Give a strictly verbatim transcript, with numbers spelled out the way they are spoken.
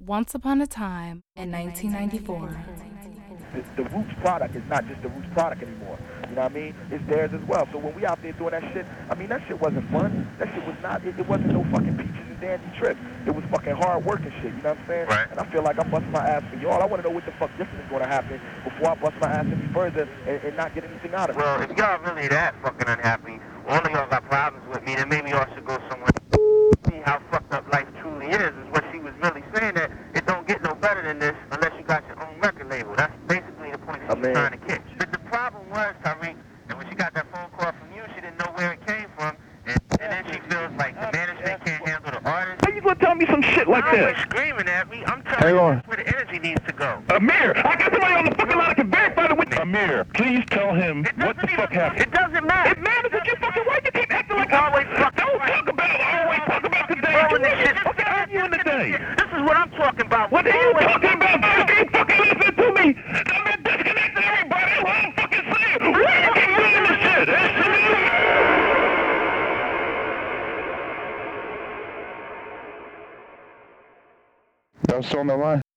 Once upon a time in nineteen ninety-four. The, the Roots product is not just the Roots product anymore. You know what I mean? It's theirs as well. So when we out there doing that shit, I mean, that shit wasn't fun. That shit was not, it, it wasn't no fucking peaches and dandy trip. It was fucking hard work and shit, you know what I'm saying? Right. And I feel like I'm busting my ass for y'all. I want to know what the fuck different is going to happen before I bust my ass any further and, and not get anything out of it. Well, if y'all really that fucking unhappy, all of y'all got problems with me, then maybe y'all should go somewhere. See how fucked up life truly is, is what she was really saying, that it don't get no better than this unless you got your own record label. That's basically the point she I was mean, trying to catch. But the problem was, Tyreek, that when she got that phone call from you, she didn't know where it came from, and, and then she feels like the management can't handle the artist. How you gonna tell me some shit like I'm that? always screaming at me. I'm telling you that's where the energy needs to go. Amir, I got somebody on the fucking line that can verify the witness. Amir, please tell him what the fuck happened. It doesn't matter. It matters that you fucking right. You keep acting like You always fucking Don't right. talk about it. Always talk about today. Throwing this shit. Fucking arguing today. This is what I'm talking about. What are you Always- talking about? You can't fucking listen to me. I've been disconnecting everybody. That's what I'm fucking saying. Why you keep doing this shit? That was on the line.